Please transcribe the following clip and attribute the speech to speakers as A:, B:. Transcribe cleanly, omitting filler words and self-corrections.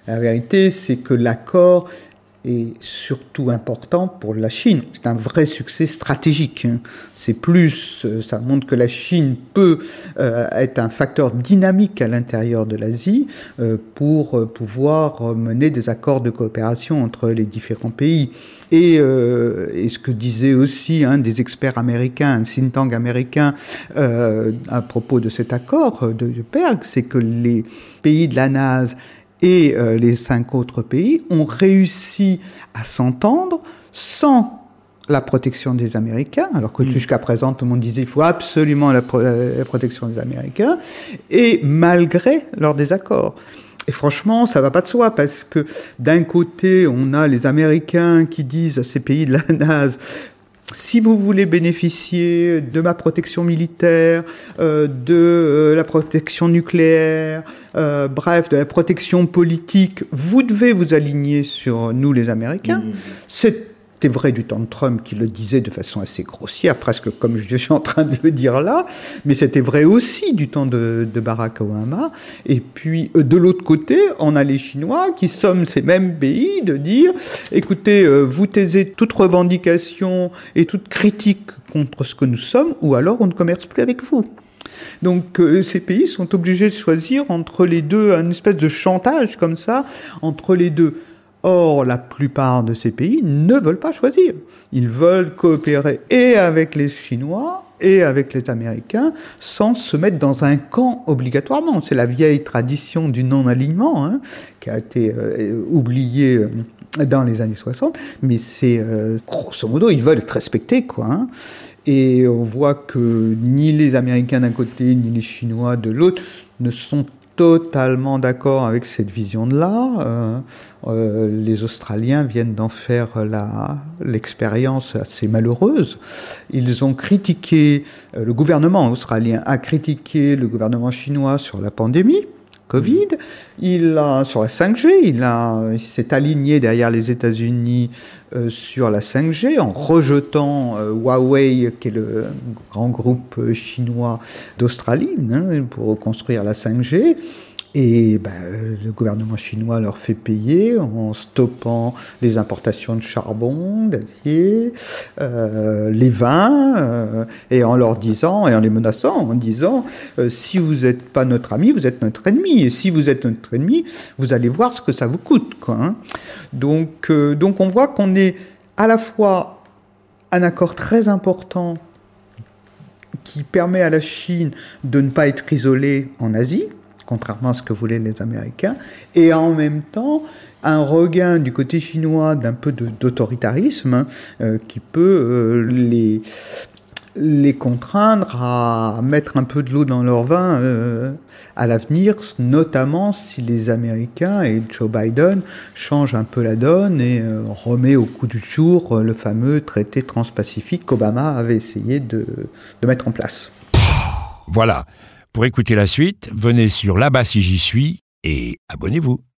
A: La vérité, c'est que l'accord est surtout important pour la Chine. C'est un vrai succès stratégique. C'est plus, ça montre que la Chine peut être un facteur dynamique à l'intérieur de l'Asie pour pouvoir mener des accords de coopération entre les différents pays. Et ce que disait aussi un des experts américains, un think tank américain, à propos de cet accord de Perg, c'est que les pays de la NAS et les 5 autres pays ont réussi à s'entendre sans la protection des Américains, alors que jusqu'à présent tout le monde disait il faut absolument la protection des Américains, et malgré leurs désaccords. Et franchement, ça va pas de soi, parce que d'un côté, on a les Américains qui disent à ces pays de la NAS, si vous voulez bénéficier de ma protection militaire, de la protection nucléaire, bref, de la protection politique, vous devez vous aligner sur nous les Américains. C'était vrai du temps de Trump, qui le disait de façon assez grossière, presque comme je suis en train de le dire là, mais c'était vrai aussi du temps de Barack Obama. Et puis, de l'autre côté, on a les Chinois qui sommes ces mêmes pays de dire, écoutez, vous taisez toute revendication et toute critique contre ce que nous sommes, ou alors on ne commerce plus avec vous. Donc ces pays sont obligés de choisir entre les deux, une espèce de chantage comme ça, entre les deux. Or, la plupart de ces pays ne veulent pas choisir. Ils veulent coopérer et avec les Chinois et avec les Américains sans se mettre dans un camp obligatoirement. C'est la vieille tradition du non-alignement qui a été oubliée dans les années 60, mais c'est grosso modo, ils veulent être respectés, quoi. Et on voit que ni les Américains d'un côté, ni les Chinois de l'autre ne sont totalement d'accord avec cette vision-là. Les Australiens viennent d'en faire l'expérience assez malheureuse. Ils ont critiqué, le gouvernement australien a critiqué le gouvernement chinois sur la pandémie Covid, sur la 5G, il s'est aligné derrière les États-Unis sur la 5G en rejetant Huawei, qui est le grand groupe chinois d'Australie, pour construire la 5G. Et le gouvernement chinois leur fait payer en stoppant les importations de charbon, d'acier, les vins, et en leur disant, et en les menaçant, en disant si vous n'êtes pas notre ami, vous êtes notre ennemi. Et si vous êtes notre ennemi, vous allez voir ce que ça vous coûte, quoi. Donc on voit qu'on est à la fois un accord très important qui permet à la Chine de ne pas être isolée en Asie, contrairement à ce que voulaient les Américains, et en même temps un regain du côté chinois d'un peu d'autoritarisme qui peut les contraindre à mettre un peu de l'eau dans leur vin à l'avenir, notamment si les Américains et Joe Biden changent un peu la donne et remet au goût du jour le fameux traité transpacifique qu'Obama avait essayé de mettre en place.
B: Voilà. Pour écouter la suite, venez sur Là-bas si j'y suis et abonnez-vous.